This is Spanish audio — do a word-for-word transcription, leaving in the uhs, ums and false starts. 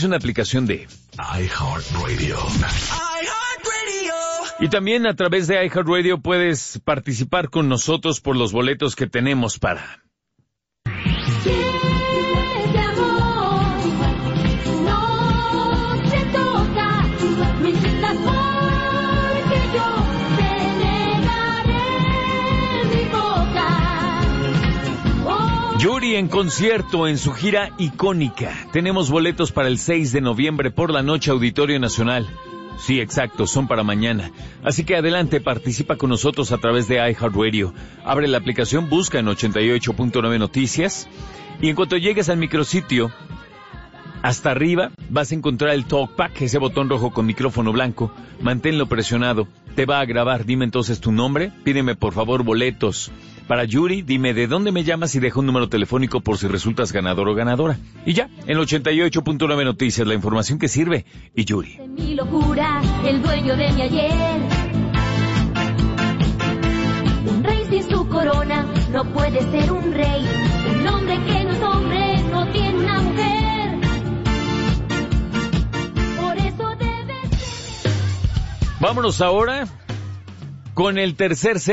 Es una aplicación de iHeartRadio. Y también a través de iHeartRadio puedes participar con nosotros por los boletos que tenemos para... Yuri en concierto en su gira icónica. Tenemos boletos para el seis de noviembre por la noche, Auditorio Nacional. Sí, exacto, son para mañana. Así que adelante, participa con nosotros a través de iHeartRadio. Abre la aplicación, busca en ochenta y ocho punto nueve Noticias. Y en cuanto llegues al micrositio, hasta arriba vas a encontrar el TalkBack, ese botón rojo con micrófono blanco. Manténlo presionado. Te va a grabar. Dime entonces tu nombre. Pídeme por favor boletos para Yuri. Dime de dónde me llamas y deja un número telefónico por si resultas ganador o ganadora. Y ya, en ochenta y ocho punto nueve Noticias, la información que sirve. Y Yuri. De mi locura, el dueño de mi ayer. Un rey sin su corona no puede ser un rey. Un hombre que no es hombre no tiene una mujer. Por eso debe ser... Vámonos ahora con el tercer